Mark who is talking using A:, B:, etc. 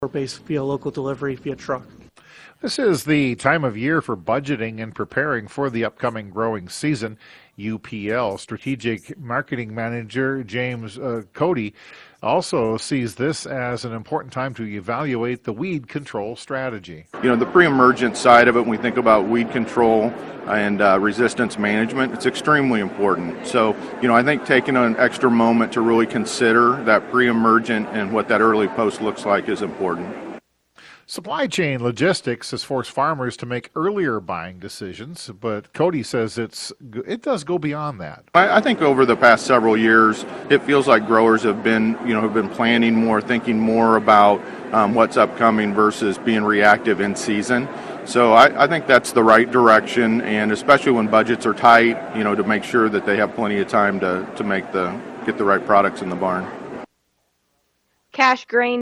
A: base via local delivery via truck.
B: This is the time of year for budgeting and preparing for the upcoming growing season. UPL Strategic Marketing Manager James Cody also sees this as an important time to evaluate the weed control strategy.
C: The pre-emergent side of it, when we think about weed control and resistance management, it's extremely important. So, I think taking an extra moment to really consider that pre-emergent and what that early post looks like is important.
B: Supply chain logistics has forced farmers to make earlier buying decisions, but Cody says it does go beyond that.
C: I think over the past several years, it feels like growers have been planning more, thinking more about what's upcoming versus being reactive in season. So I think that's the right direction, and especially when budgets are tight, to make sure that they have plenty of time to get the right products in the barn.
D: Cash grain